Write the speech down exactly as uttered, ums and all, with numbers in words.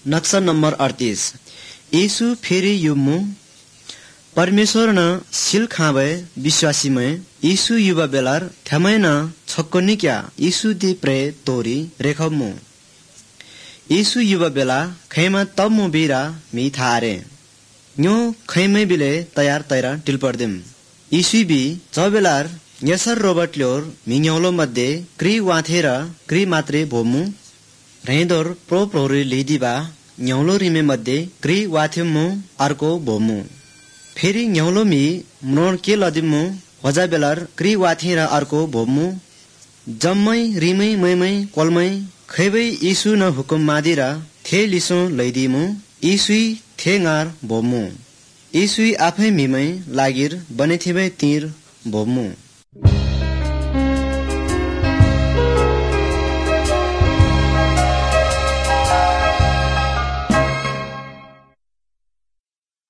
नक्शा नम्बर अड़तीस। यीशु फेरि युमु परमेश्वर न सिल खावे विश्वासी में यीशु युवा बेलार थमै न छक्कोनी क्या यीशु दी प्रे तोरी रेखमु यीशु युवा बेला खैमा तब मु बीरा मी थारे न्यो खैमै बिले तयार तैरा टिलपर्दिम यीशु बी चबेलार यसर रोबर्ट ल्योर मिन्योलो मध्ये क्री वाथेर क्री मात्रे भोमु रेदोर प्रो प्रोरी लिदिबा न्योलो रिमे मध्ये क्री वाथेमु अर्को भोमु फेरि न्योलो मी म्नोर के लदिमु होजा बेलार क्री वाथेर अर्को भोमु जम्मै रिमै मैमै कोलमै खैबै यीशु न हुकुम मादिरा थे लिसो लैदिमु यीशु थेंगार भोमु यीशु आफै मिमै लागिर बनेथिबै तीर भोमु।